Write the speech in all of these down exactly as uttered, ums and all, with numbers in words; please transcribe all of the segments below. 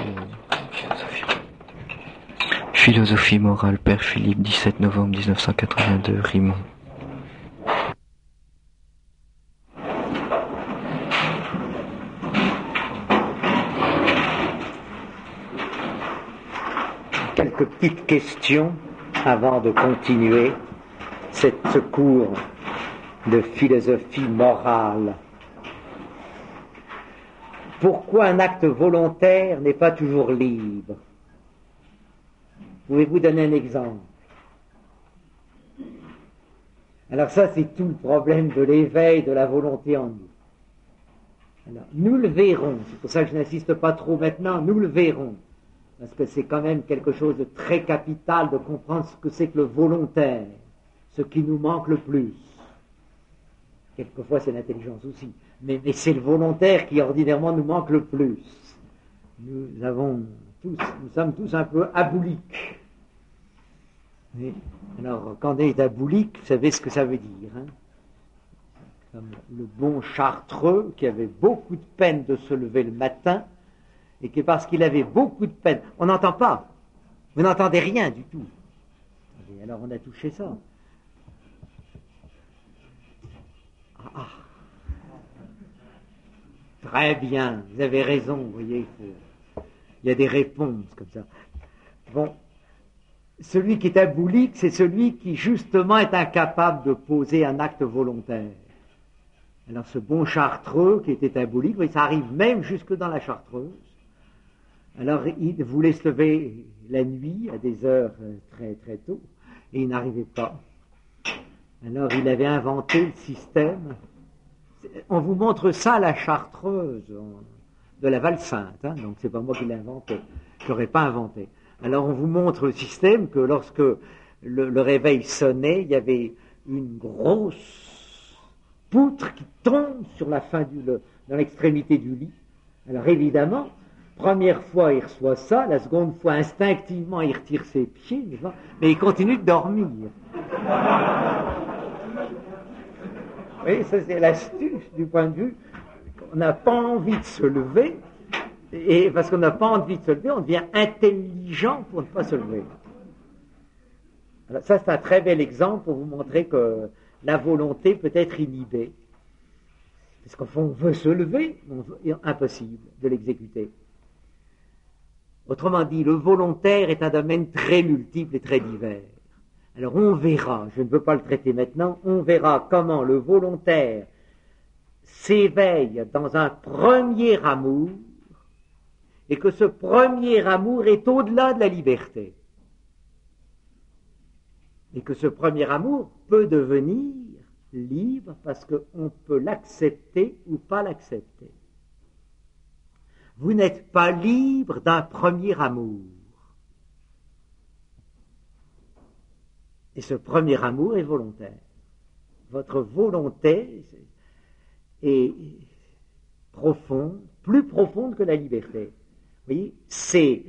Philosophie. Philosophie morale, Père Philippe, dix-sept novembre mille neuf cent quatre-vingt-deux, Rimont. Quelques petites questions avant de continuer cette cours de philosophie morale. Pourquoi un acte volontaire n'est pas toujours libre? Pouvez-vous donner un exemple? Alors ça, c'est tout le problème de l'éveil de la volonté en nous. Alors, nous le verrons, c'est pour ça que je n'insiste pas trop maintenant, nous le verrons, parce que c'est quand même quelque chose de très capital de comprendre ce que c'est que le volontaire, ce qui nous manque le plus. Quelquefois, c'est l'intelligence aussi. Mais, mais c'est le volontaire qui, ordinairement, nous manque le plus. Nous avons tous, nous sommes tous un peu abouliques. Oui. Alors, quand on est aboulique, vous savez ce que ça veut dire, hein? Comme le bon Chartreux, qui avait beaucoup de peine de se lever le matin, et que parce qu'il avait beaucoup de peine, on n'entend pas. Vous n'entendez rien du tout. Et alors, on a touché ça. Ah, très bien, vous avez raison, vous voyez, il, faut... il y a des réponses comme ça. Bon, celui qui est aboulique, c'est celui qui justement est incapable de poser un acte volontaire. Alors ce bon Chartreux qui était aboulique, oui, ça arrive même jusque dans la Chartreuse. Alors il voulait se lever la nuit à des heures très très tôt, et il n'arrivait pas. Alors il avait inventé le système. On vous montre ça à la Chartreuse de la Val-Sainte, hein, donc c'est pas moi qui l'ai inventé, je l'aurais pas inventé. Alors on vous montre le système que lorsque le, le réveil sonnait, il y avait une grosse poutre qui tombe sur la fin du, le, dans l'extrémité du lit. Alors évidemment, première fois il reçoit ça, la seconde fois instinctivement il retire ses pieds, mais il continue de dormir. Oui, ça c'est l'astuce du point de vue qu'on n'a pas envie de se lever, et parce qu'on n'a pas envie de se lever, on devient intelligent pour ne pas se lever. Alors ça c'est un très bel exemple pour vous montrer que la volonté peut être inhibée. Parce qu'au fond on veut se lever, on veut, impossible de l'exécuter. Autrement dit, le volontaire est un domaine très multiple et très divers. Alors on verra, je ne veux pas le traiter maintenant, on verra comment le volontaire s'éveille dans un premier amour et que ce premier amour est au-delà de la liberté. Et que ce premier amour peut devenir libre parce qu'on peut l'accepter ou pas l'accepter. Vous n'êtes pas libre d'un premier amour. Et ce premier amour est volontaire. Votre volonté est profonde, plus profonde que la liberté. Vous voyez, c'est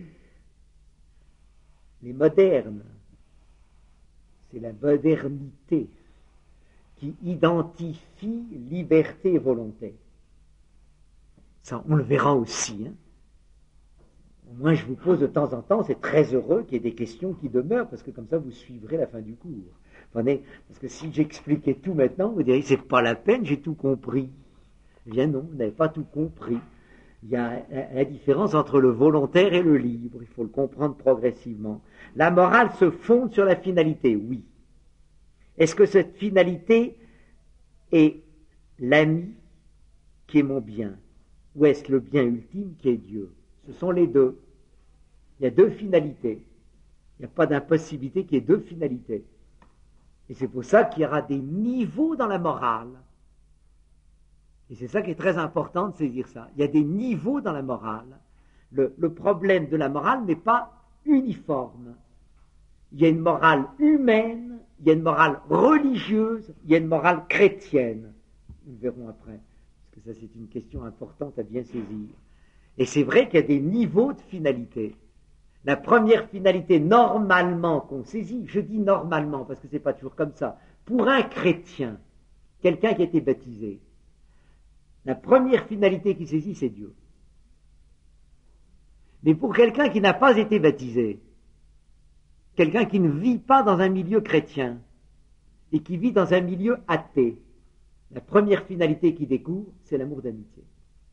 les modernes, c'est la modernité qui identifie liberté et volonté. Ça, on le verra aussi, hein. Au moins, je vous pose de temps en temps, c'est très heureux qu'il y ait des questions qui demeurent, parce que comme ça, vous suivrez la fin du cours. Attendez, parce que si j'expliquais tout maintenant, vous diriez, c'est pas la peine, j'ai tout compris. Eh bien non, vous n'avez pas tout compris. Il y a la différence entre le volontaire et le libre, il faut le comprendre progressivement. La morale se fonde sur la finalité, oui. Est-ce que cette finalité est l'ami qui est mon bien, ou est-ce le bien ultime qui est Dieu? Ce sont les deux. Il y a deux finalités. Il n'y a pas d'impossibilité qu'il y ait deux finalités. Et c'est pour ça qu'il y aura des niveaux dans la morale. Et c'est ça qui est très important de saisir ça. Il y a des niveaux dans la morale. Le, le problème de la morale n'est pas uniforme. Il y a une morale humaine, il y a une morale religieuse, il y a une morale chrétienne. Nous le verrons après. Parce que ça, c'est une question importante à bien saisir. Et c'est vrai qu'il y a des niveaux de finalité. La première finalité, normalement, qu'on saisit, je dis normalement, parce que c'est pas toujours comme ça, pour un chrétien, quelqu'un qui a été baptisé, la première finalité qu'il saisit, c'est Dieu. Mais pour quelqu'un qui n'a pas été baptisé, quelqu'un qui ne vit pas dans un milieu chrétien et qui vit dans un milieu athée, la première finalité qu'il découvre, c'est l'amour d'amitié.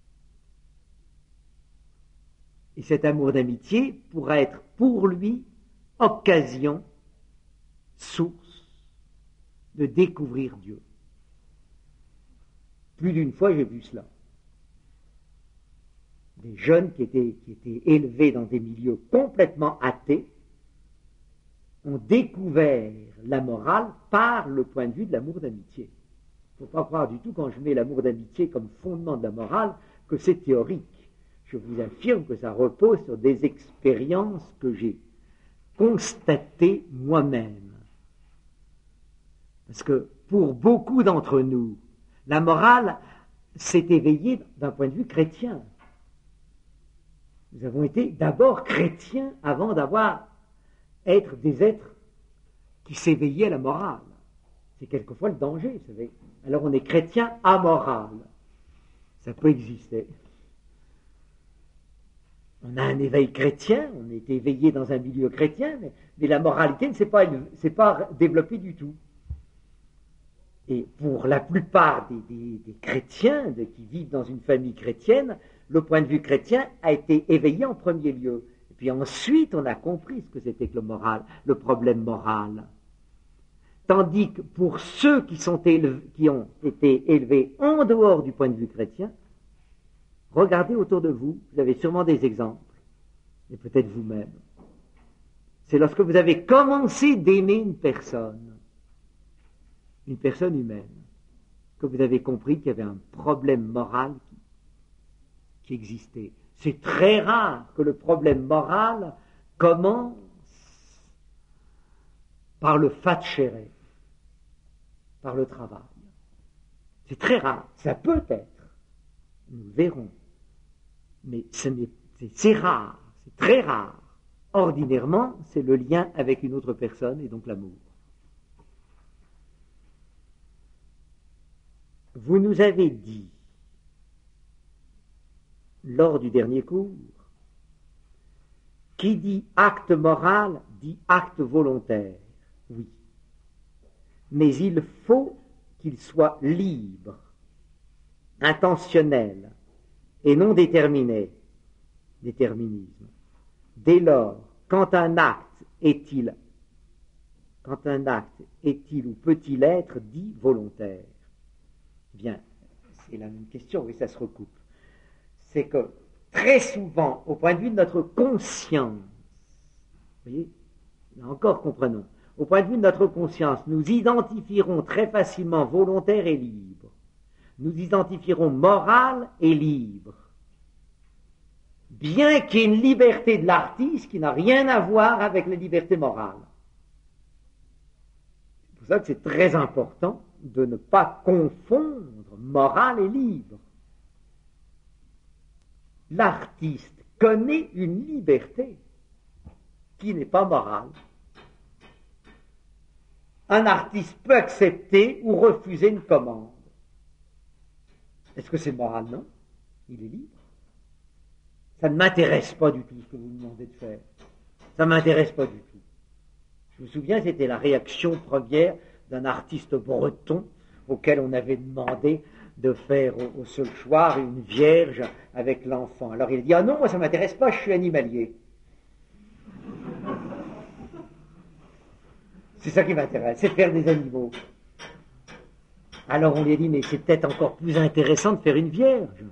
Et cet amour d'amitié pourra être pour lui occasion, source de découvrir Dieu. Plus d'une fois, j'ai vu cela. Des jeunes qui étaient, qui étaient élevés dans des milieux complètement athées ont découvert la morale par le point de vue de l'amour d'amitié. Il ne faut pas croire du tout, quand je mets l'amour d'amitié comme fondement de la morale, que c'est théorique. Je vous affirme que ça repose sur des expériences que j'ai constatées moi-même. Parce que pour beaucoup d'entre nous, la morale s'est éveillée d'un point de vue chrétien. Nous avons été d'abord chrétiens avant d'avoir être des êtres qui s'éveillaient à la morale. C'est quelquefois le danger, vous savez. Alors on est chrétien amoral. Ça peut exister. On a un éveil chrétien, on est éveillé dans un milieu chrétien, mais, mais la moralité ne s'est pas, s'est pas développée du tout. Et pour la plupart des, des, des chrétiens de, qui vivent dans une famille chrétienne, le point de vue chrétien a été éveillé en premier lieu. Et puis ensuite, on a compris ce que c'était que le moral, le problème moral. Tandis que pour ceux qui, sont élevés, qui ont été élevés en dehors du point de vue chrétien, regardez autour de vous, vous avez sûrement des exemples, et peut-être vous-même. C'est lorsque vous avez commencé d'aimer une personne, une personne humaine, que vous avez compris qu'il y avait un problème moral qui, qui existait. C'est très rare que le problème moral commence par le fatchéré, par le travail. C'est très rare, ça peut être, nous le verrons, mais ce n'est, c'est, c'est rare, c'est très rare. Ordinairement, c'est le lien avec une autre personne et donc l'amour. Vous nous avez dit, lors du dernier cours, qui dit acte moral dit acte volontaire. Oui. Mais il faut qu'il soit libre, intentionnel et non déterminé. Déterminisme. Dès lors, quand un acte est-il, quand un acte est-il ou peut-il être dit volontaire? Bien, c'est la même question, oui, ça se recoupe. C'est que très souvent, au point de vue de notre conscience, vous voyez, là encore comprenons, au point de vue de notre conscience, nous identifierons très facilement volontaire et libre. Nous identifierons moral et libre. Bien qu'il y ait une liberté de l'artiste qui n'a rien à voir avec la liberté morale. C'est pour ça que c'est très important de ne pas confondre moral et libre. L'artiste connaît une liberté qui n'est pas morale. Un artiste peut accepter ou refuser une commande. Est-ce que c'est moral? Non. Il est libre. Ça ne m'intéresse pas du tout ce que vous me demandez de faire. Ça ne m'intéresse pas du tout. Je me souviens, c'était la réaction première d'un artiste breton auquel on avait demandé de faire au, au Seulchoir une vierge avec l'enfant. Alors il a dit, ah non, moi ça ne m'intéresse pas, je suis animalier. C'est ça qui m'intéresse, c'est de faire des animaux. Alors on lui a dit, mais c'est peut-être encore plus intéressant de faire une vierge.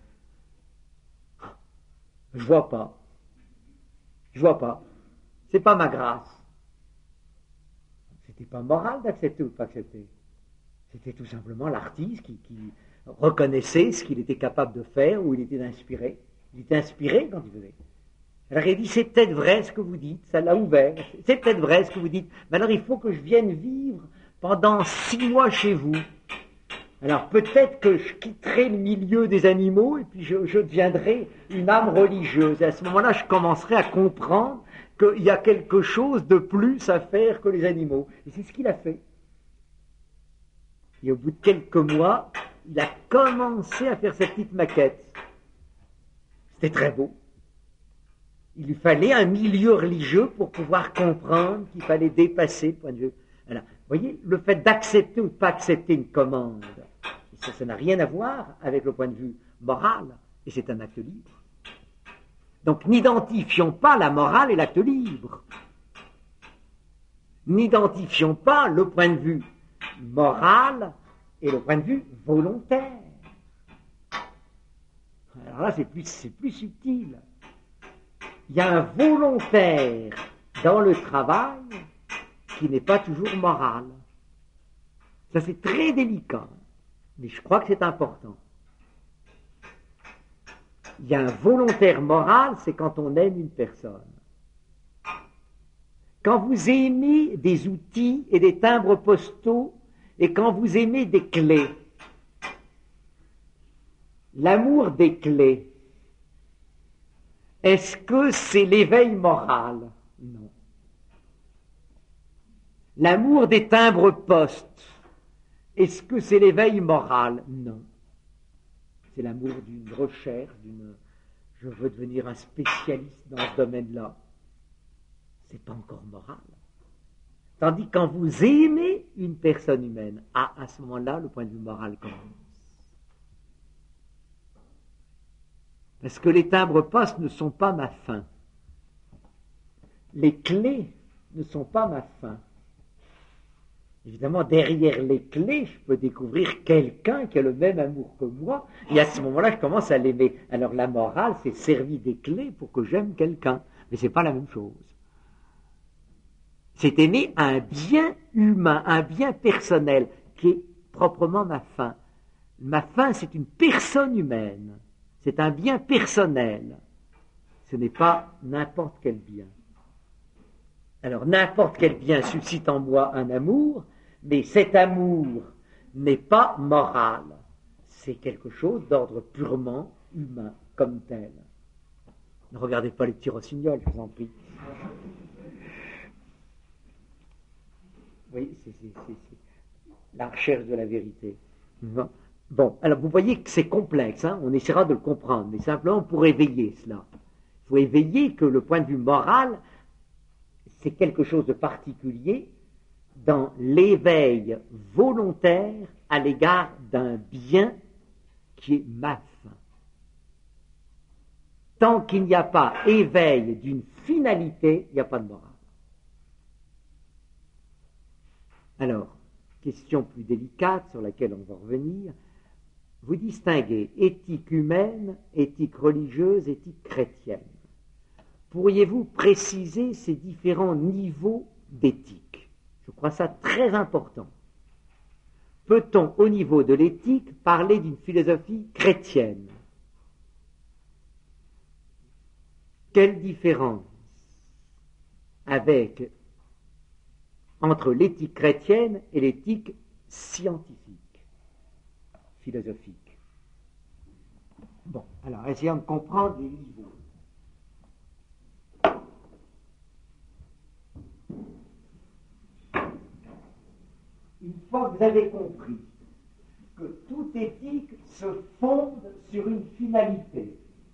Je vois pas. Je vois pas. C'est pas ma grâce. C'était pas moral d'accepter ou de pas accepter. C'était tout simplement l'artiste qui, qui reconnaissait ce qu'il était capable de faire ou il était inspiré. Il était inspiré quand il faisait. Alors il a dit, c'est peut-être vrai ce que vous dites, ça l'a ouvert, c'est peut-être vrai ce que vous dites, mais alors il faut que je vienne vivre pendant six mois chez vous. Alors peut-être que je quitterai le milieu des animaux et puis je, je deviendrai une âme religieuse. Et à ce moment-là, je commencerai à comprendre qu'il y a quelque chose de plus à faire que les animaux. Et c'est ce qu'il a fait. Et au bout de quelques mois, il a commencé à faire cette petite maquette. C'était très beau. Il lui fallait un milieu religieux pour pouvoir comprendre qu'il fallait dépasser le point de vue. Alors, vous voyez, le fait d'accepter ou de ne pas accepter une commande, ça, ça n'a rien à voir avec le point de vue moral, et c'est un acte libre. Donc, n'identifions pas la morale et l'acte libre. N'identifions pas le point de vue moral et le point de vue volontaire. Alors là, c'est plus, c'est plus subtil. Il y a un volontaire dans le travail qui n'est pas toujours moral. Ça, c'est très délicat, mais je crois que c'est important. Il y a un volontaire moral, c'est quand on aime une personne. Quand vous aimez des outils et des timbres postaux, et quand vous aimez des clés, l'amour des clés, est-ce que c'est l'éveil moral? Non. L'amour des timbres postes, est-ce que c'est l'éveil moral? Non. C'est l'amour d'une recherche, d'une « je veux devenir un spécialiste dans ce domaine-là ». C'est pas encore moral. Tandis que quand vous aimez une personne humaine, ah, à ce moment-là, le point de vue moral commence. Parce que les timbres postes ne sont pas ma fin. Les clés ne sont pas ma fin. Évidemment, derrière les clés, je peux découvrir quelqu'un qui a le même amour que moi, et à ce moment-là, je commence à l'aimer. Alors la morale, c'est servir des clés pour que j'aime quelqu'un. Mais c'est pas la même chose. C'est aimer un bien humain, un bien personnel, qui est proprement ma fin. Ma fin, c'est une personne humaine. C'est un bien personnel. Ce n'est pas n'importe quel bien. Alors, n'importe quel bien suscite en moi un amour, mais cet amour n'est pas moral. C'est quelque chose d'ordre purement humain, comme tel. Ne regardez pas les petits rossignols, je vous en prie. Oui, c'est, c'est, c'est, c'est la recherche de la vérité. Bon, alors vous voyez que c'est complexe, hein, on essaiera de le comprendre, mais simplement pour éveiller cela. Il faut éveiller que le point de vue moral, c'est quelque chose de particulier dans l'éveil volontaire à l'égard d'un bien qui est ma fin. Tant qu'il n'y a pas éveil d'une finalité, il n'y a pas de morale. Alors, question plus délicate sur laquelle on va revenir, vous distinguez éthique humaine, éthique religieuse, éthique chrétienne. Pourriez-vous préciser ces différents niveaux d'éthique? Je crois ça très important. Peut-on, au niveau de l'éthique, parler d'une philosophie chrétienne? Quelle différence avec entre l'éthique chrétienne et l'éthique scientifique, philosophique? Bon, alors essayons de comprendre les niveaux. Une fois que vous avez compris que toute éthique se fonde sur une finalité,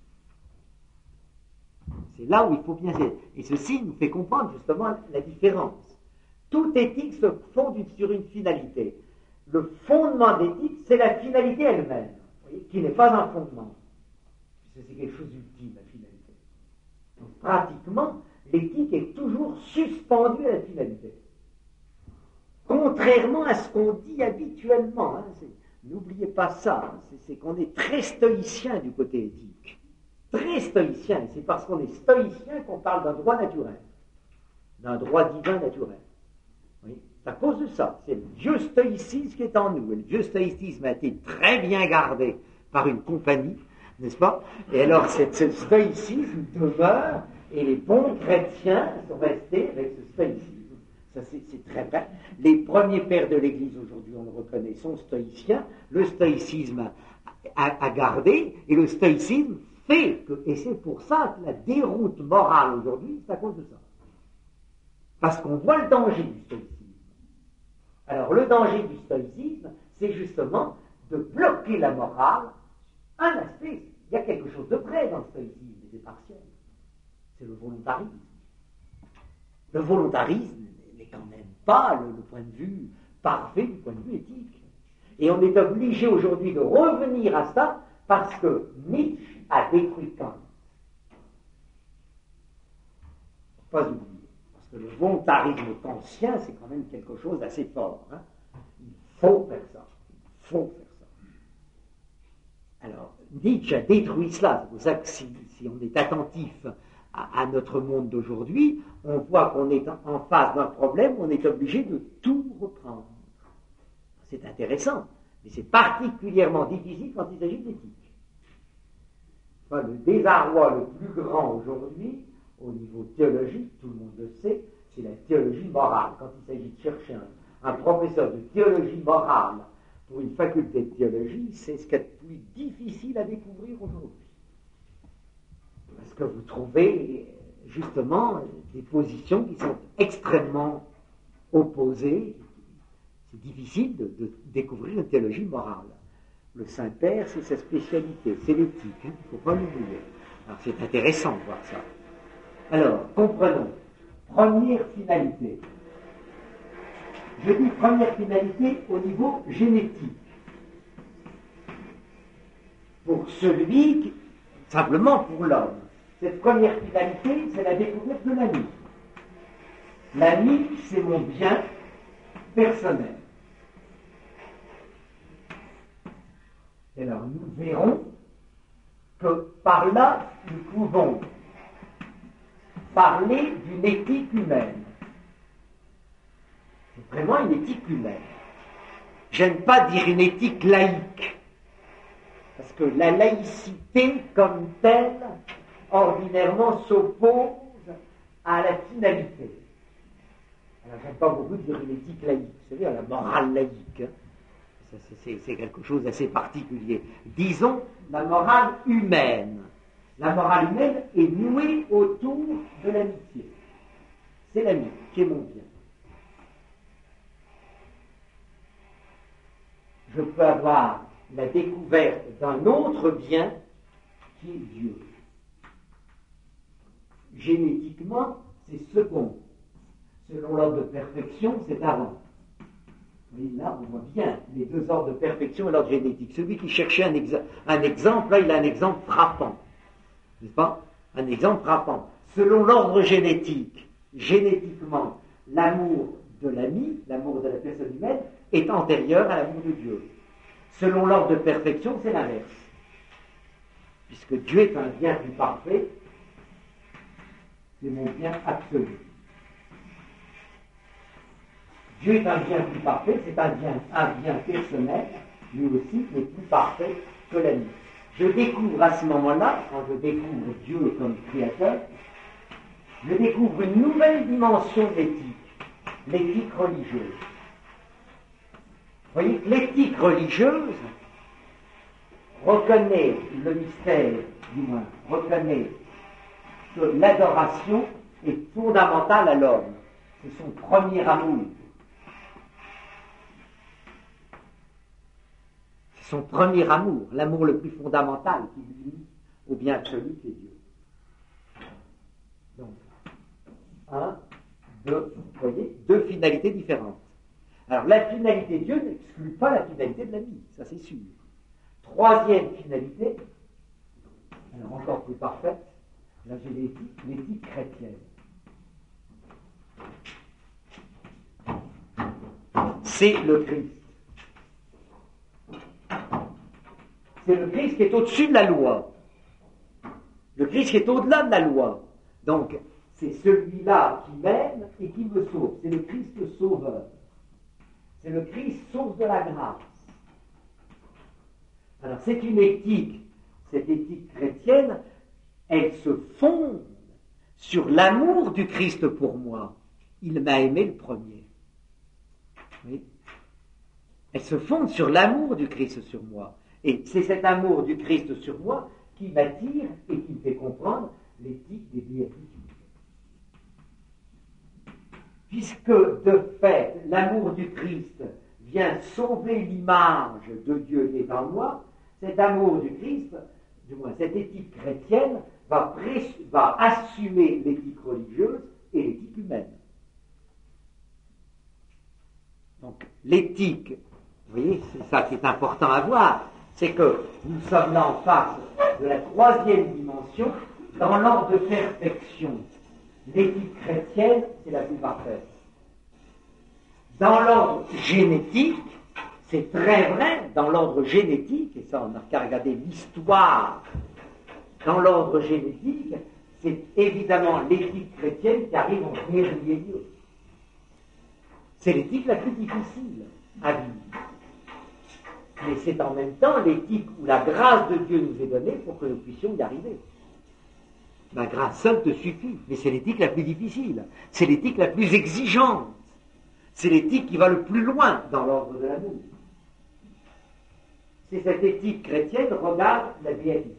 c'est là où il faut bien être. Et ceci nous fait comprendre justement la différence. Toute éthique se fonde sur une finalité. Le fondement d'éthique, c'est la finalité elle-même, voyez, qui n'est pas un fondement. C'est quelque chose d'ultime, la finalité. Donc, pratiquement, l'éthique est toujours suspendue à la finalité. Contrairement à ce qu'on dit habituellement, hein, n'oubliez pas ça, hein, c'est, c'est qu'on est très stoïcien du côté éthique. Très stoïcien, et c'est parce qu'on est stoïcien qu'on parle d'un droit naturel, d'un droit divin naturel. Oui, c'est à cause de ça. C'est le vieux stoïcisme qui est en nous. Et le vieux stoïcisme a été très bien gardé par une compagnie, n'est-ce pas? Et alors, cette, ce stoïcisme demeure, et les bons chrétiens sont restés avec ce stoïcisme. Ça, c'est, c'est très bien. Les premiers pères de l'Église, aujourd'hui, on le reconnaît, sont stoïciens. Le stoïcisme a, a gardé, et le stoïcisme fait que, et c'est pour ça que la déroute morale aujourd'hui, c'est à cause de ça. Parce qu'on voit le danger du stoïcisme. Alors, le danger du stoïcisme, c'est justement de bloquer la morale. Un aspect, il y a quelque chose de vrai dans le stoïcisme, mais c'est partiel. c'est le volontarisme. Le volontarisme n'est quand même pas le, le point de vue parfait du point de vue éthique. Et on est obligé aujourd'hui de revenir à ça parce que Nietzsche a détruit Kant. Pas oublier. Parce que le volontarisme kantien, c'est quand même quelque chose d'assez fort. Hein. Il faut faire ça. Il faut faire ça. Alors, Nietzsche a détruit cela. C'est pour ça que si, si on est attentif à, à notre monde d'aujourd'hui, on voit qu'on est en, en face d'un problème, on est obligé de tout reprendre. C'est intéressant, mais c'est particulièrement difficile quand il s'agit d'éthique. Enfin, le désarroi le plus grand aujourd'hui, au niveau théologique, tout le monde le sait, c'est la théologie morale. Quand il s'agit de chercher un, un professeur de théologie morale pour une faculté de théologie, c'est ce qu'il y a de plus difficile à découvrir aujourd'hui. Parce que vous trouvez justement des positions qui sont extrêmement opposées. C'est difficile de, de découvrir une théologie morale. Le Saint-Père, c'est sa spécialité, c'est l'éthique, hein, il ne faut pas l'oublier. Alors c'est intéressant de voir ça. Alors, comprenons. Première finalité. Je dis première finalité au niveau génétique. Pour celui qui, simplement pour l'homme. Cette première finalité, c'est la découverte de l'ami. L'ami, c'est mon bien personnel. Et alors, nous verrons que par là, nous pouvons parler d'une éthique humaine. C'est vraiment une éthique humaine. J'aime pas dire une éthique laïque, parce que la laïcité comme telle, ordinairement, s'oppose à la finalité. Alors j'aime pas beaucoup dire une éthique laïque, c'est-à-dire la morale laïque. Hein. Ça, c'est, c'est quelque chose d'assez particulier. Disons la morale humaine. La morale humaine est nouée autour de l'amitié. C'est l'ami qui est mon bien. Je peux avoir la découverte d'un autre bien qui est Dieu. Génétiquement, c'est second. Selon l'ordre de perfection, c'est avant. Mais là, on voit bien les deux ordres de perfection et l'ordre génétique. Celui qui cherchait un, exa- un exemple, là, il a un exemple frappant. N'est-ce pas? Un exemple frappant. Selon l'ordre génétique, génétiquement, l'amour de l'ami, l'amour de la personne humaine, est antérieur à l'amour de Dieu. Selon l'ordre de perfection, c'est l'inverse. Puisque Dieu est un bien plus parfait, c'est mon bien absolu. Dieu est un bien plus parfait, c'est un bien, un bien personnel, lui aussi, qui est plus parfait que l'ami. Je découvre à ce moment-là, quand je découvre Dieu comme créateur, je découvre une nouvelle dimension de l'éthique, l'éthique religieuse. Vous voyez, l'éthique religieuse reconnaît le mystère, du moins, reconnaît que l'adoration est fondamentale à l'homme. C'est son premier amour. C'est son premier amour, l'amour le plus fondamental qui l'unit au bien absolu qui est Dieu. Donc, un, deux, vous voyez, deux finalités différentes. Alors, la finalité de Dieu n'exclut pas la finalité de la vie, ça c'est sûr. Troisième finalité, alors encore plus parfaite, là j'ai l'éthique, l'éthique chrétienne. C'est le Christ. C'est le Christ qui est au-dessus de la loi. Le Christ qui est au-delà de la loi. Donc, c'est celui-là qui m'aime et qui me sauve. C'est le Christ sauveur. C'est le Christ source de la grâce. Alors, c'est une éthique, cette éthique chrétienne, elle se fonde sur l'amour du Christ pour moi. Il m'a aimé le premier. Oui. Elle se fonde sur l'amour du Christ sur moi. Et c'est cet amour du Christ sur moi qui m'attire et qui me fait comprendre l'éthique des béatitudes. Puisque, de fait, l'amour du Christ vient sauver l'image de Dieu qui est en moi, cet amour du Christ, du moins cette éthique chrétienne, va, pré- va assumer l'éthique religieuse et l'éthique humaine. Donc l'éthique, vous voyez, c'est ça qui est important à voir, c'est que nous sommes là en face de la troisième dimension dans l'ordre de perfection. L'éthique chrétienne, c'est la plus parfaite. Dans l'ordre génétique, c'est très vrai, dans l'ordre génétique, et ça on n'a qu'à regarder l'histoire, dans l'ordre génétique, c'est évidemment l'éthique chrétienne qui arrive en dernier lieu. C'est l'éthique la plus difficile à vivre. Mais c'est en même temps l'éthique où la grâce de Dieu nous est donnée pour que nous puissions y arriver. La grâce seule te suffit, mais c'est l'éthique la plus difficile. C'est l'éthique la plus exigeante. C'est l'éthique qui va le plus loin dans l'ordre de l'amour. C'est cette éthique chrétienne, regarde la béatitude.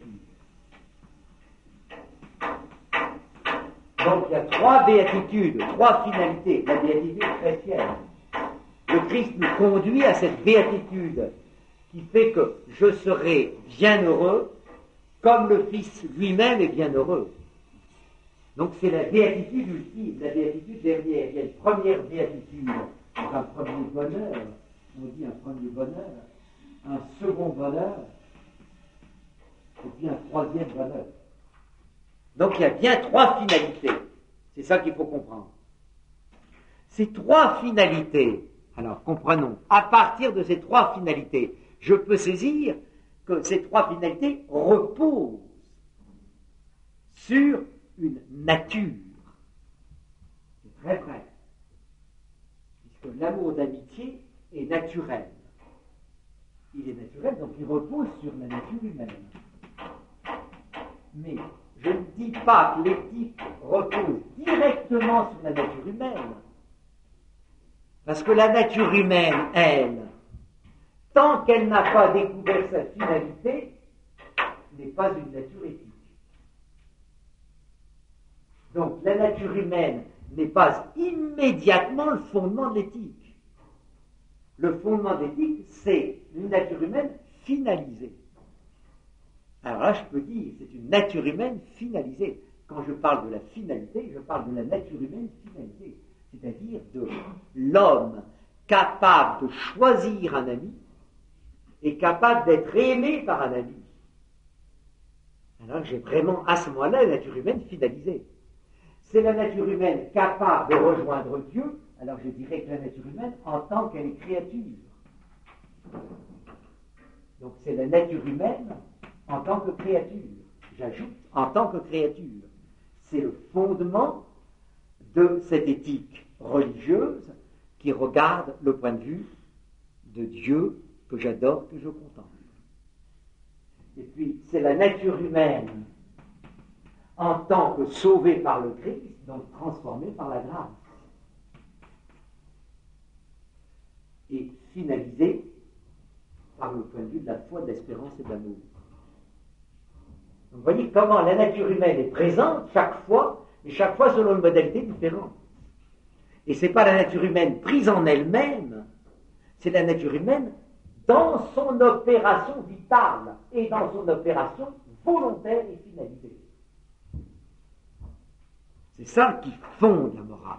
Donc il y a trois béatitudes, trois finalités. La béatitude chrétienne. Le Christ nous conduit à cette béatitude qui fait que je serai bienheureux comme le Fils lui-même est bienheureux. Donc c'est la béatitude ultime, la béatitude dernière. Il y a une première béatitude, un premier bonheur, on dit un premier bonheur, un second bonheur, et puis un troisième bonheur. Donc il y a bien trois finalités. C'est ça qu'il faut comprendre. Ces trois finalités, alors comprenons, à partir de ces trois finalités, je peux saisir que ces trois finalités reposent sur une nature. C'est très vrai. Puisque l'amour d'amitié est naturel. Il est naturel, donc il repose sur la nature humaine. Mais je ne dis pas que l'éthique repose directement sur la nature humaine. Parce que la nature humaine, elle, tant qu'elle n'a pas découvert sa finalité, n'est pas une nature éthique. Donc la nature humaine n'est pas immédiatement le fondement de l'éthique. Le fondement de l'éthique, c'est une nature humaine finalisée. Alors là, je peux dire, c'est une nature humaine finalisée. Quand je parle de la finalité, je parle de la nature humaine finalisée. C'est-à-dire de l'homme capable de choisir un ami et capable d'être aimé par un ami. Alors j'ai vraiment à ce moment-là la nature humaine finalisée. C'est la nature humaine capable de rejoindre Dieu, alors je dirais que la nature humaine en tant qu'elle est créature. Donc c'est la nature humaine en tant que créature. J'ajoute en tant que créature. C'est le fondement de cette éthique religieuse qui regarde le point de vue de Dieu que j'adore, que je contemple. Et puis, c'est la nature humaine en tant que sauvée par le Christ, donc transformée par la grâce. Et finalisée par le point de vue de la foi, de l'espérance et de l'amour. Vous voyez comment la nature humaine est présente chaque fois, et chaque fois selon une modalité différente. Et ce n'est pas la nature humaine prise en elle-même, c'est la nature humaine dans son opération vitale et dans son opération volontaire et finalisée. C'est ça qui fonde la morale.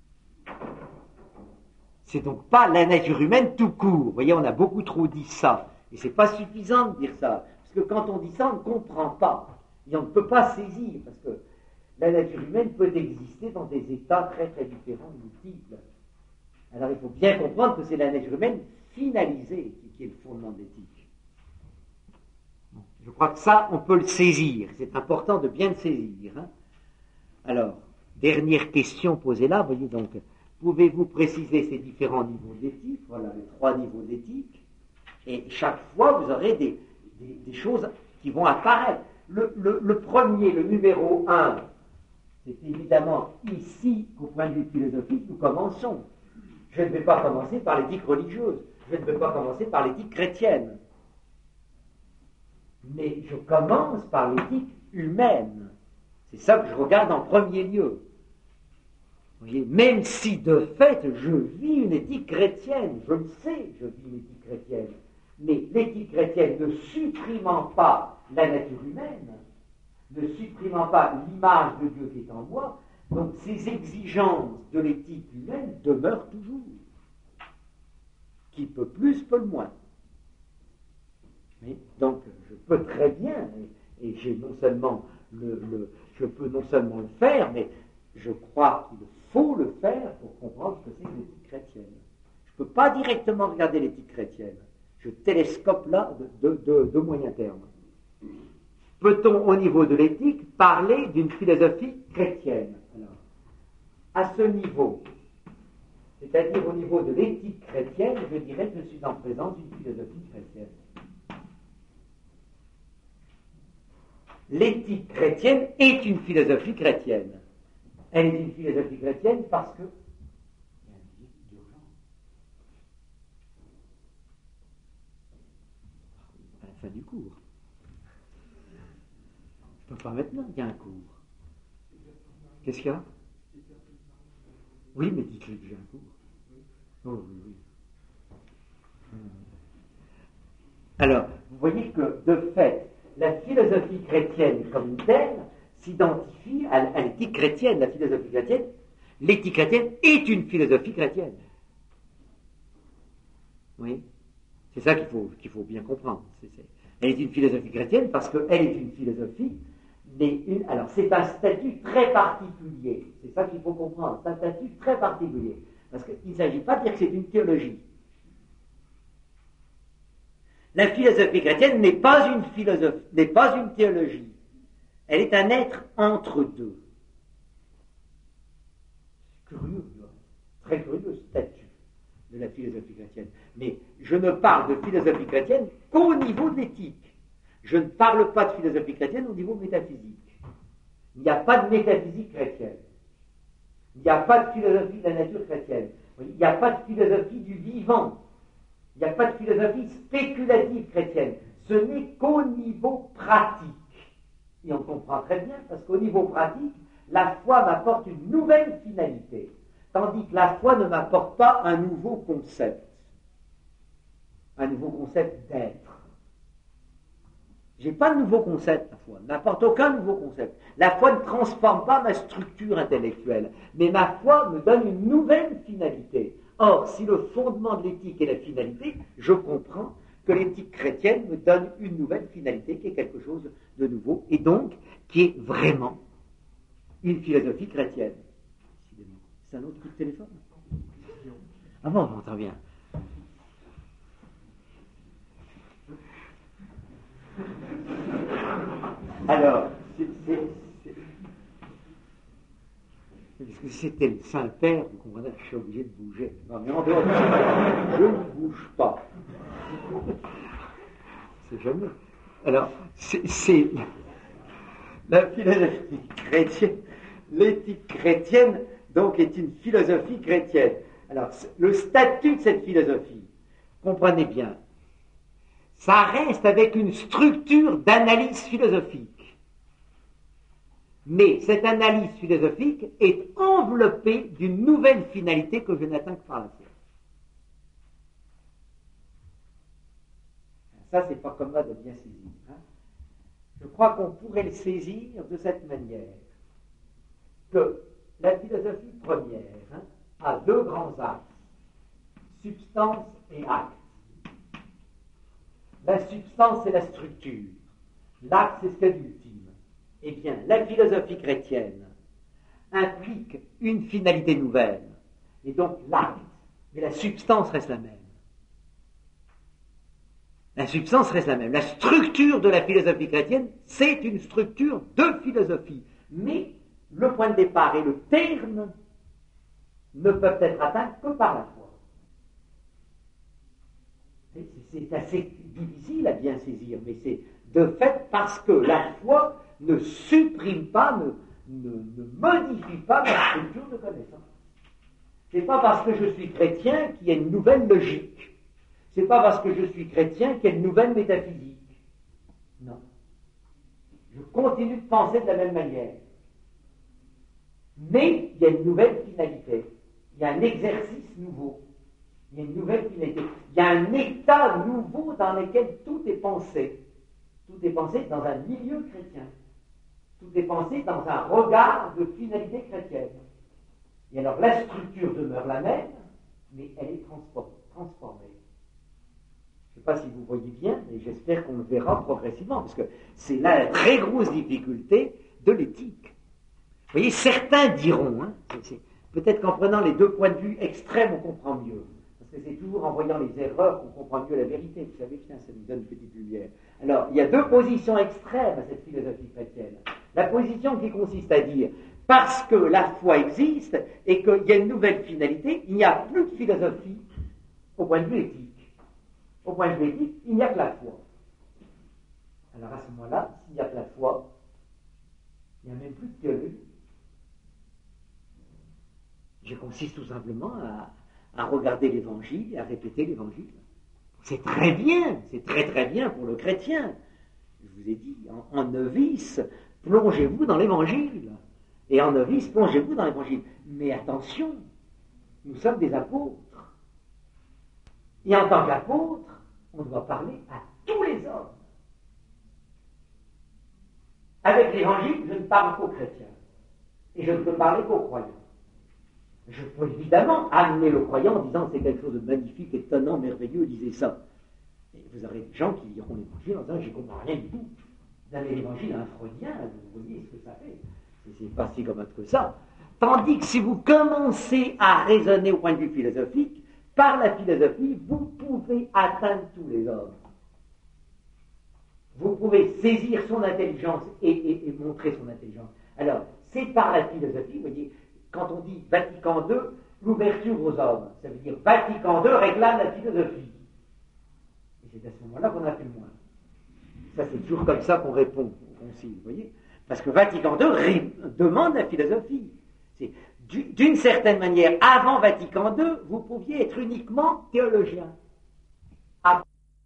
C'est donc pas la nature humaine tout court. Vous voyez, on a beaucoup trop dit ça. Et c'est pas suffisant de dire ça. Parce que quand on dit ça, on ne comprend pas. Et on ne peut pas saisir. Parce que la nature humaine peut exister dans des états très très différents, multiples. Alors il faut bien comprendre que c'est la nature humaine finalisée qui est le fondement de l'éthique. Je crois que ça, on peut le saisir. C'est important de bien le saisir. Hein. Alors, dernière question posée là, vous voyez donc, pouvez-vous préciser ces différents niveaux d'éthique? Voilà les trois niveaux d'éthique. Et chaque fois, vous aurez des, des, des choses qui vont apparaître. Le, le, le premier, le numéro un, c'est évidemment ici qu'au point de vue philosophique, nous commençons. Je ne vais pas commencer par l'éthique religieuse. Je ne vais pas commencer par l'éthique chrétienne. Mais je commence par l'éthique humaine. C'est ça que je regarde en premier lieu. Vous voyez, même si de fait je vis une éthique chrétienne, je le sais, je vis une éthique chrétienne, mais l'éthique chrétienne ne supprimant pas la nature humaine, ne supprimant pas l'image de Dieu qui est en moi, donc ces exigences de l'éthique humaine demeurent toujours. Qui peut plus, peut le moins. Mais, donc, je peux très bien, et, et j'ai non seulement le, le, je peux non seulement le faire, mais je crois qu'il faut le faire pour comprendre ce que c'est que l'éthique chrétienne. Je ne peux pas directement regarder l'éthique chrétienne. Je télescope là de, de, de, de moyen terme. Peut-on, au niveau de l'éthique, parler d'une philosophie chrétienne? Alors, à ce niveau, c'est-à-dire au niveau de l'éthique chrétienne, je dirais que je suis en présence d'une philosophie chrétienne. L'éthique chrétienne est une philosophie chrétienne. Elle est une philosophie chrétienne parce que il y a une visite d'urgence. À la fin du cours. Je ne peux pas maintenant, il y a un cours. Qu'est-ce qu'il y a? Oui, mais dites-le que j'ai un cours. Oh, oui, oui. Alors, vous voyez que, de fait, la philosophie chrétienne comme telle s'identifie à, à l'éthique chrétienne. La philosophie chrétienne, l'éthique chrétienne est une philosophie chrétienne. Oui, c'est ça qu'il faut, qu'il faut bien comprendre. C'est, c'est. Elle est une philosophie chrétienne parce qu'elle est une philosophie, mais une, alors c'est un statut très particulier. C'est ça qu'il faut comprendre. C'est un statut très particulier. Parce qu'il ne s'agit pas de dire que c'est une théologie. La philosophie chrétienne n'est pas une philosophie, n'est pas une théologie. Elle est un être entre deux. C'est curieux, très curieux le statut de la philosophie chrétienne. Mais je ne parle de philosophie chrétienne qu'au niveau de l'éthique. Je ne parle pas de philosophie chrétienne au niveau métaphysique. Il n'y a pas de métaphysique chrétienne. Il n'y a pas de philosophie de la nature chrétienne. Il n'y a pas de philosophie du vivant. Il n'y a pas de philosophie spéculative chrétienne. Ce n'est qu'au niveau pratique. Et on comprend très bien, parce qu'au niveau pratique, la foi m'apporte une nouvelle finalité, tandis que la foi ne m'apporte pas un nouveau concept. Un nouveau concept d'être. Je n'ai pas de nouveau concept, la foi. Elle n'apporte aucun nouveau concept. La foi ne transforme pas ma structure intellectuelle, mais ma foi me donne une nouvelle finalité. Or, si le fondement de l'éthique est la finalité, je comprends que l'éthique chrétienne me donne une nouvelle finalité qui est quelque chose de nouveau, et donc qui est vraiment une philosophie chrétienne. C'est un autre coup de téléphone? Ah bon, on entend bien. Alors, c'est, c'est, c'est... Parce que si c'était le Saint-Père, vous comprenez, je suis obligé de bouger. Non, mais en dehors de ça, je ne bouge pas. C'est jamais. Alors, c'est, c'est la philosophie chrétienne, l'éthique chrétienne, donc, est une philosophie chrétienne. Alors, le statut de cette philosophie, comprenez bien, ça reste avec une structure d'analyse philosophique. Mais cette analyse philosophique est enveloppée d'une nouvelle finalité que je n'atteins que par la foi. Ça, c'est pas comme ça de bien saisir. Hein. Je crois qu'on pourrait le saisir de cette manière, que la philosophie première hein, a deux grands axes, substance et acte. La substance, c'est la structure. L'acte, c'est ce qu'il y a d'ultime. Eh bien, la philosophie chrétienne implique une finalité nouvelle, et donc l'acte, mais la substance reste la même. La substance reste la même. La structure de la philosophie chrétienne, c'est une structure de philosophie. Mais le point de départ et le terme ne peuvent être atteints que par la foi. C'est, c'est assez difficile à bien saisir, mais c'est de fait parce que la foi ne supprime pas, ne, ne, ne modifie pas ma structure de connaissance. C'est pas parce que je suis chrétien qu'il y a une nouvelle logique. C'est pas parce que je suis chrétien qu'il y a une nouvelle métaphysique. Non. Je continue de penser de la même manière. Mais il y a une nouvelle finalité. Il y a un exercice nouveau. Il y a une nouvelle finalité. Il y a un état nouveau dans lequel tout est pensé. Tout est pensé dans un milieu chrétien. toutes les pensées dans un regard de finalité chrétienne. Et alors la structure demeure la même, mais elle est transformée. Je ne sais pas si vous voyez bien, mais j'espère qu'on le verra progressivement, parce que c'est là la très grosse difficulté de l'éthique. Vous voyez, certains diront, hein, peut-être qu'en prenant les deux points de vue extrêmes, on comprend mieux. Parce que c'est toujours en voyant les erreurs qu'on comprend mieux la vérité. Vous savez, tiens, ça nous donne une petite lumière. Alors, il y a deux positions extrêmes à cette philosophie chrétienne. La position qui consiste à dire, parce que la foi existe et qu'il y a une nouvelle finalité, il n'y a plus de philosophie au point de vue éthique. Au point de vue éthique, il n'y a que la foi. Alors à ce moment-là, s'il n'y a que la foi, il n'y a même plus de théologie. Je consiste tout simplement à, à regarder l'évangile et à répéter l'évangile. C'est très bien, c'est très très bien pour le chrétien. Je vous ai dit, en, en novice, plongez-vous dans l'évangile. Et en novice, plongez-vous dans l'évangile. Mais attention, nous sommes des apôtres. Et en tant qu'apôtres, on doit parler à tous les hommes. Avec l'évangile, je ne parle qu'aux chrétiens. Et je ne peux parler qu'aux croyants. Je peux évidemment amener le croyant en disant que c'est quelque chose de magnifique, étonnant, merveilleux, lisez ça. Et vous aurez des gens qui liront l'évangile en disant je ne comprends rien du tout. Vous avez l'évangile un freudien, vous voyez ce que ça fait. C'est pas si commode que ça. Tandis que si vous commencez à raisonner au point de vue philosophique, par la philosophie, vous pouvez atteindre tous les hommes. Vous pouvez saisir son intelligence et, et, et montrer son intelligence. Alors, c'est par la philosophie, vous voyez, quand on dit Vatican deux, l'ouverture aux hommes, ça veut dire Vatican deux réclame la philosophie. Et c'est à ce moment-là qu'on a fait le moins. Ça, c'est toujours comme ça qu'on répond au concile, vous voyez. Parce que Vatican deux ré- demande la philosophie. C'est, d'une certaine manière, avant Vatican deux, vous pouviez être uniquement théologien. Après,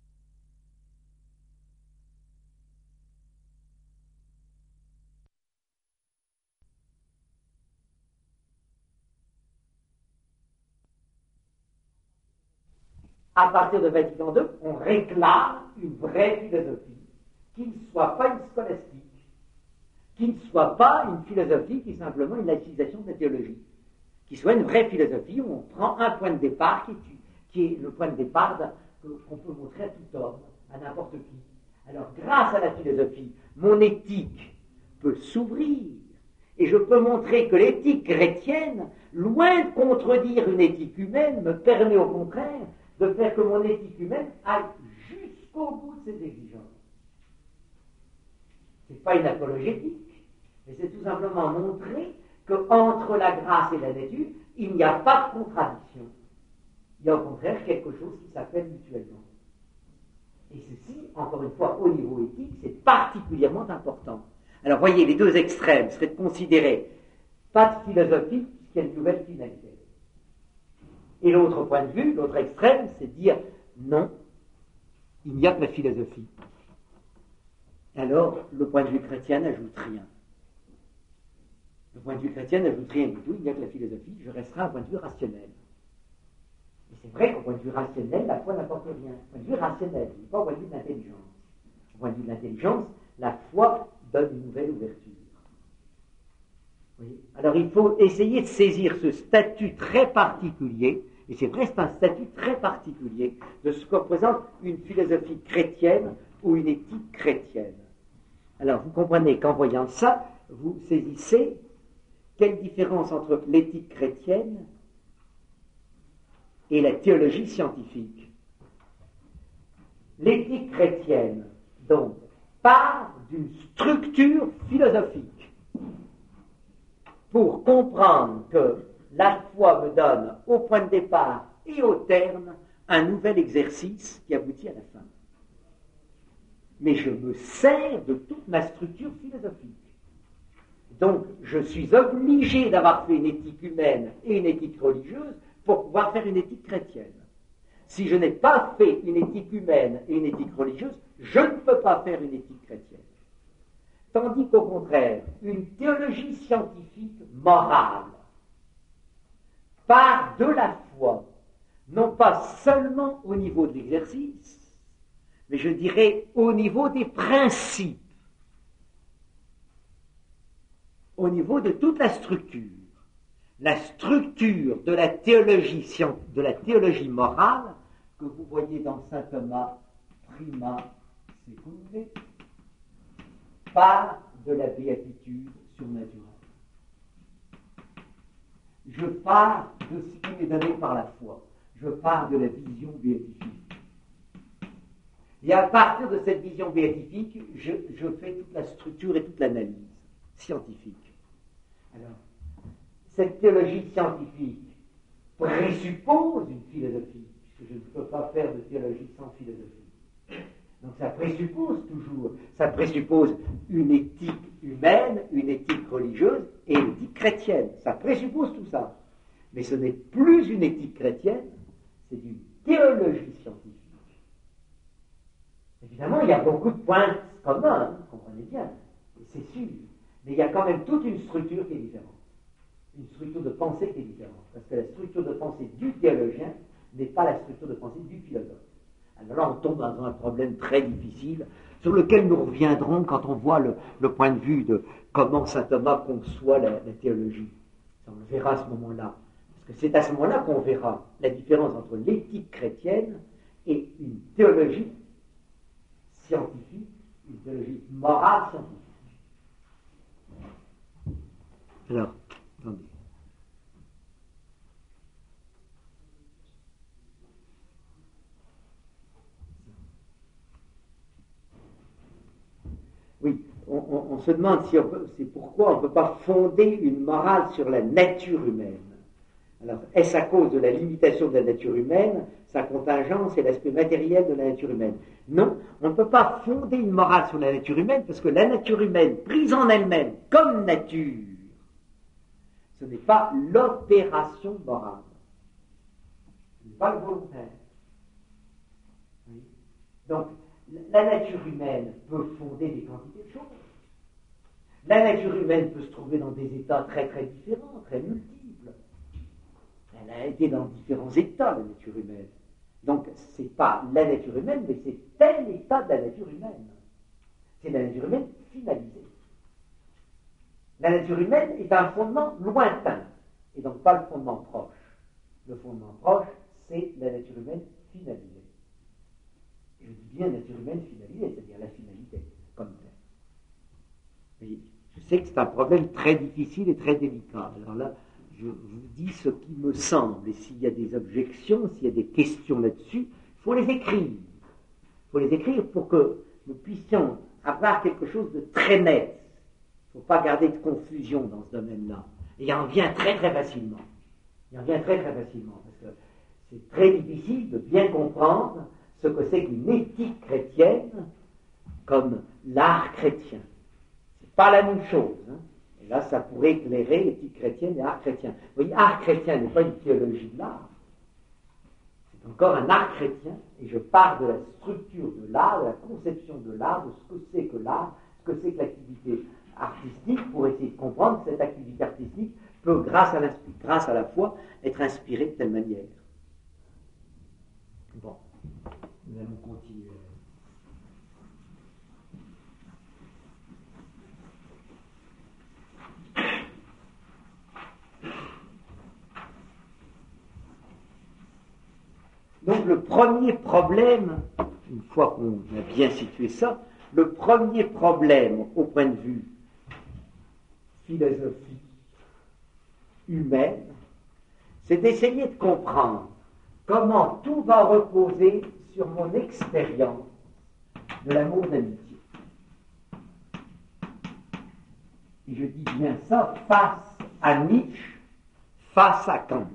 à partir de Vatican deux, on réclame une vraie philosophie, qui ne soit pas une scolastique, qui ne soit pas une philosophie qui est simplement une laïcisation de la théologie, qui soit une vraie philosophie où on prend un point de départ qui est, qui est le point de départ de, qu'on peut montrer à tout homme, à n'importe qui. Alors, grâce à la philosophie, mon éthique peut s'ouvrir, et je peux montrer que l'éthique chrétienne, loin de contredire une éthique humaine, me permet au contraire de faire que mon éthique humaine aille jusqu'au bout de ses exigences. Ce n'est pas une apologétique, mais c'est tout simplement montrer qu'entre la grâce et la nature, il n'y a pas de contradiction. Il y a au contraire quelque chose qui s'appelle mutuellement. Et ceci, encore une fois, au niveau éthique, c'est particulièrement important. Alors, voyez, les deux extrêmes seraient de considérer pas de philosophie, puisqu'il y a une nouvelle finalité. Et l'autre point de vue, l'autre extrême, c'est de dire non, il n'y a que la philosophie. Alors, le point de vue chrétien n'ajoute rien. Le point de vue chrétien n'ajoute rien du tout, il n'y a que la philosophie, je resterai un point de vue rationnel. Et c'est vrai qu'au point de vue rationnel, la foi n'apporte rien. Au point de vue rationnel, je ne dis pas au point de vue de l'intelligence. Au point de vue de l'intelligence, la foi donne une nouvelle ouverture. Oui. Alors il faut essayer de saisir ce statut très particulier, et c'est vrai, c'est un statut très particulier, de ce que représente une philosophie chrétienne ou une éthique chrétienne. Alors vous comprenez qu'en voyant ça, vous saisissez quelle différence entre l'éthique chrétienne et la théologie scientifique. L'éthique chrétienne, donc, part d'une structure philosophique pour comprendre que la foi me donne au point de départ et au terme un nouvel exercice qui aboutit à la fin. Mais je me sers de toute ma structure philosophique. Donc, je suis obligé d'avoir fait une éthique humaine et une éthique religieuse pour pouvoir faire une éthique chrétienne. Si je n'ai pas fait une éthique humaine et une éthique religieuse, je ne peux pas faire une éthique chrétienne. Tandis qu'au contraire, une théologie scientifique morale part de la foi, non pas seulement au niveau de l'exercice, mais je dirais au niveau des principes. au niveau de toute la structure. La structure de la théologie, de la théologie morale que vous voyez dans saint Thomas Prima Secunde part de la béatitude surnaturelle. Je pars de ce qui m'est donné par la foi. Je pars de la vision béatifique. Et à partir de cette vision béatifique, je, je fais toute la structure et toute l'analyse scientifique. Alors, cette théologie scientifique présuppose une philosophie, puisque je ne peux pas faire de théologie sans philosophie. Donc ça présuppose toujours, ça présuppose une éthique humaine, une éthique religieuse et une éthique chrétienne. Ça présuppose tout ça. Mais ce n'est plus une éthique chrétienne, c'est une théologie scientifique. Évidemment, il y a beaucoup de points communs, hein, vous comprenez bien, c'est sûr. Mais il y a quand même toute une structure qui est différente. Une structure de pensée qui est différente. Parce que la structure de pensée du théologien n'est pas la structure de pensée du philosophe. Alors là, on tombe dans un problème très difficile, sur lequel nous reviendrons quand on voit le, le point de vue de comment saint Thomas conçoit la, la théologie. On le verra à ce moment-là. Parce que c'est à ce moment-là qu'on verra la différence entre l'éthique chrétienne et une théologie scientifique, une théologie morale scientifique. Alors, attendez. Oui, on, on, on se demande si on peut, c'est pourquoi on ne peut pas fonder une morale sur la nature humaine. Alors, est-ce à cause de la limitation de la nature humaine, sa contingence et l'aspect matériel de la nature humaine? Non, on ne peut pas fonder une morale sur la nature humaine, parce que la nature humaine, prise en elle-même comme nature, ce n'est pas l'opération morale. Ce n'est pas le volontaire. Oui. Donc, la nature humaine peut fonder des quantités de choses. La nature humaine peut se trouver dans des états très très différents, très multiples. Elle a été dans différents états, la nature humaine. Donc, ce n'est pas la nature humaine, mais c'est tel état de la nature humaine. C'est la nature humaine finalisée. La nature humaine est un fondement lointain, et donc pas le fondement proche. Le fondement proche, c'est la nature humaine finalisée. Je dis bien nature humaine finalisée, c'est-à-dire la finalité, comme telle. Et je sais que c'est un problème très difficile et très délicat. Alors là, je vous dis ce qui me semble, et s'il y a des objections, s'il y a des questions là-dessus, il faut les écrire. Il faut les écrire pour que nous puissions avoir quelque chose de très net. Il ne faut pas garder de confusion dans ce domaine-là. Et il en vient très très facilement. Il en vient très très facilement, parce que c'est très difficile de bien comprendre ce que c'est qu'une éthique chrétienne comme l'art chrétien. C'est pas la même chose. Hein. Et là, ça pourrait éclairer l'éthique chrétienne et l'art chrétien. Vous voyez, art chrétien n'est pas une théologie de l'art. C'est encore un art chrétien, et je pars de la structure de l'art, de la conception de l'art, de ce que c'est que l'art, ce que c'est que l'activité artistique, pour essayer de comprendre que cette activité artistique peut, grâce à, grâce à la foi, être inspirée de telle manière. Bon, nous allons continuer. Donc le premier problème, une fois qu'on a bien situé ça, le premier problème au point de vue philosophique humaine, c'est d'essayer de comprendre comment tout va reposer sur mon expérience de l'amour d'amitié. Et je dis bien ça face à Nietzsche, face à Kant.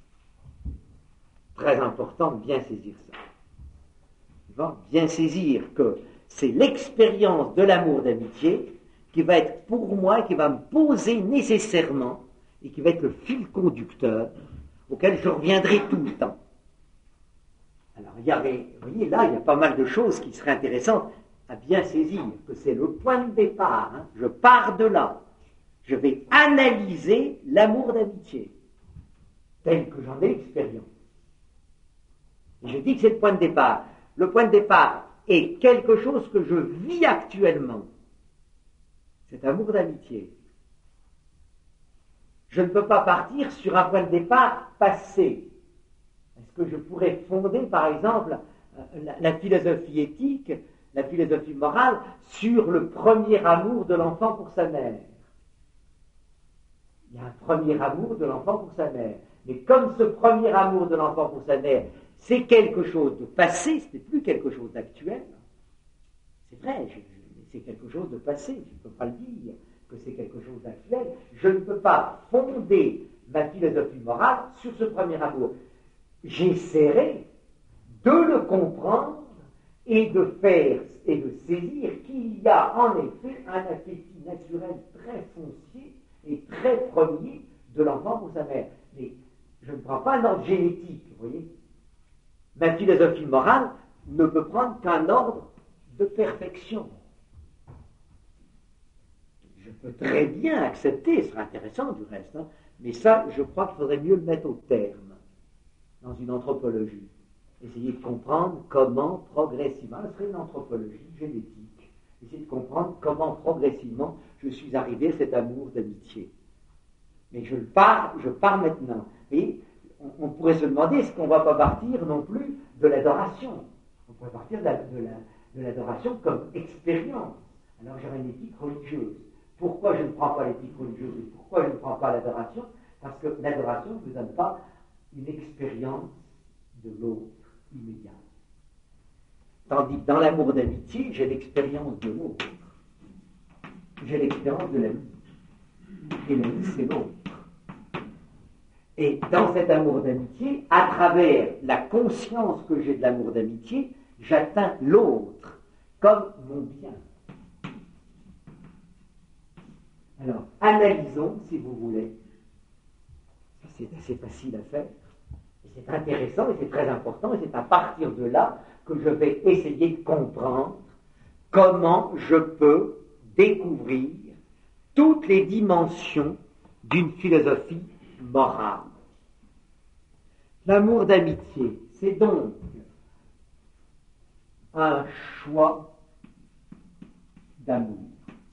Très important de bien saisir ça. Bien saisir que c'est l'expérience de l'amour d'amitié qui va être pour moi, qui va me poser nécessairement, et qui va être le fil conducteur auquel je reviendrai tout le temps. Alors, il y avait, vous voyez, là, il y a pas mal de choses qui seraient intéressantes à bien saisir, que c'est le point de départ. Hein. Je pars de là. Je vais analyser l'amour d'amitié, tel que j'en ai l'expérience. Et je dis que c'est le point de départ. Le point de départ est quelque chose que je vis actuellement. Cet amour d'amitié. Je ne peux pas partir sur un point de départ passé. Est-ce que je pourrais fonder, par exemple, la, la philosophie éthique, la philosophie morale, sur le premier amour de l'enfant pour sa mère? Il y a un premier amour de l'enfant pour sa mère. Mais comme ce premier amour de l'enfant pour sa mère, c'est quelque chose de passé, ce n'est plus quelque chose d'actuel. C'est vrai, je, je, c'est quelque chose de passé, je ne peux pas le dire que c'est quelque chose d'actuel. Je ne peux pas fonder ma philosophie morale sur ce premier amour. J'essaierai de le comprendre et de faire et de saisir qu'il y a en effet un appétit naturel très foncier et très premier de l'enfant pour sa mère. Mais je ne prends pas un ordre génétique, vous voyez. Ma philosophie morale ne peut prendre qu'un ordre de perfection. Je peux très bien accepter, ce sera intéressant du reste, hein, mais ça, je crois qu'il faudrait mieux le mettre au terme dans une anthropologie. Essayer de comprendre comment progressivement, ce serait une anthropologie génétique, essayer de comprendre comment progressivement je suis arrivé à cet amour d'amitié. Mais je pars, je pars maintenant. Et on, on pourrait se demander, est-ce qu'on ne va pas partir non plus de l'adoration? On pourrait partir de, la, de, la, de l'adoration comme expérience. Alors j'aurais une éthique religieuse. Pourquoi je ne prends pas l'éthique religieuse et pourquoi je ne prends pas l'adoration? Parce que l'adoration ne vous donne pas une expérience de l'autre immédiat. Tandis que dans l'amour d'amitié, j'ai l'expérience de l'autre. J'ai l'expérience de l'ami. Et l'ami, c'est l'autre. Et dans cet amour d'amitié, à travers la conscience que j'ai de l'amour d'amitié, j'atteins l'autre comme mon bien. Alors, analysons, si vous voulez. C'est assez facile à faire. Et c'est intéressant et c'est très important. Et c'est à partir de là que je vais essayer de comprendre comment je peux découvrir toutes les dimensions d'une philosophie morale. L'amour d'amitié, c'est donc un choix d'amour.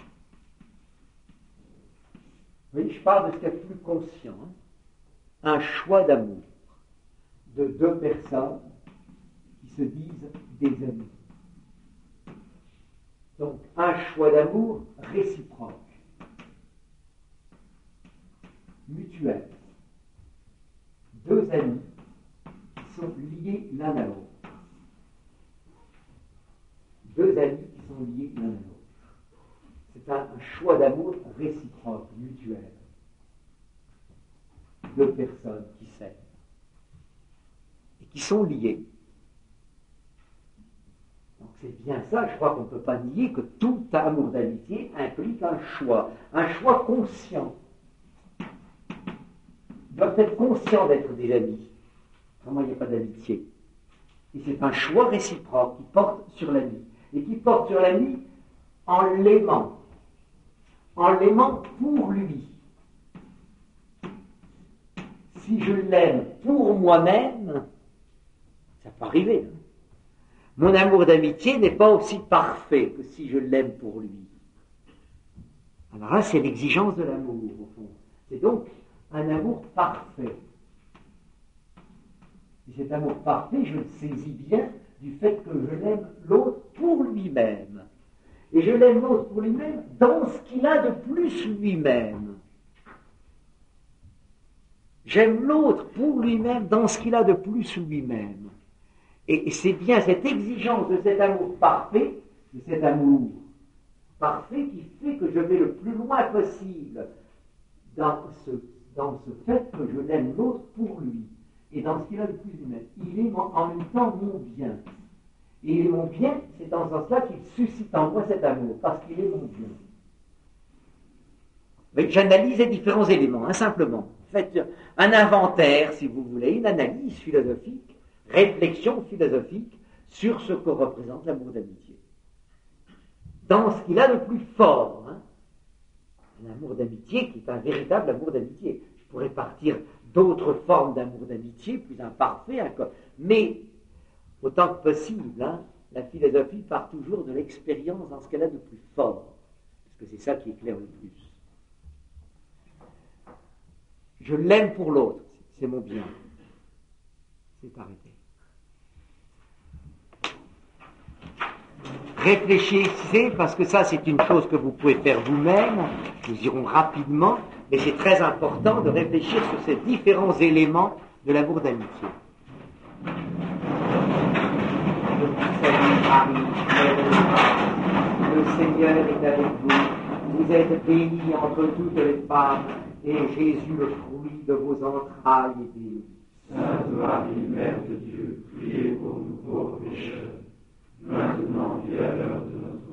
Oui, je parle de ce qu'il y a de plus conscient. Hein. Un choix d'amour de deux personnes qui se disent des amis. Donc, un choix d'amour réciproque, mutuel. Deux amis qui sont liés l'un à l'autre. Deux amis qui sont liés l'un à l'autre. C'est un choix d'amour réciproque, mutuel. Deux personnes qui s'aiment et qui sont liées. Donc c'est bien ça, je crois qu'on ne peut pas nier que tout amour d'amitié implique un choix, un choix conscient. Ils doivent être conscients d'être des amis. Autrement, il n'y a pas d'amitié. Et c'est un choix réciproque qui porte sur l'ami. Et qui porte sur l'ami en l'aimant. En l'aimant pour lui. Si je l'aime pour moi-même, ça peut arriver. Hein. Mon amour d'amitié n'est pas aussi parfait que si je l'aime pour lui. Alors là, c'est l'exigence de l'amour, au fond. C'est donc un amour parfait. Et cet amour parfait, je le saisis bien du fait que je l'aime l'autre pour lui-même. Et je l'aime l'autre pour lui-même dans ce qu'il a de plus lui-même. J'aime l'autre pour lui-même dans ce qu'il a de plus lui-même. Et c'est bien cette exigence de cet amour parfait, de cet amour parfait qui fait que je vais le plus loin possible dans ce, dans ce fait que je l'aime l'autre pour lui et dans ce qu'il a de plus lui-même. Il est en même temps mon bien. Et il est mon bien, c'est dans ce sens-là qu'il suscite en moi cet amour, parce qu'il est mon bien. Mais j'analyse les différents éléments, hein, simplement. Faites un inventaire, si vous voulez, une analyse philosophique, réflexion philosophique sur ce que représente l'amour d'amitié. Dans ce qu'il a de plus fort, hein, un amour d'amitié qui est un véritable amour d'amitié. Je pourrais partir d'autres formes d'amour d'amitié, plus imparfait, mais autant que possible, hein, la philosophie part toujours de l'expérience dans ce qu'elle a de plus fort, parce que c'est ça qui éclaire le plus. Je l'aime pour l'autre, c'est mon bien. C'est arrêté. Réfléchissez, parce que ça c'est une chose que vous pouvez faire vous-même, nous irons rapidement, mais c'est très important de réfléchir sur ces différents éléments de l'amour d'amitié. Je vous salue Marie, pleine de grâce. Le Seigneur est avec vous. Vous êtes bénie entre toutes les femmes, et Jésus, le fruit de vos entrailles, est béni. Sainte Marie, Mère de Dieu, priez pour nous pauvres pécheurs, maintenant et à l'heure de notre